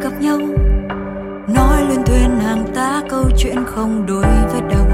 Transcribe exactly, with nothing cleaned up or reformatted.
gặp nhau, nói luyên thuyên hàng tá câu chuyện không đôi với đâu.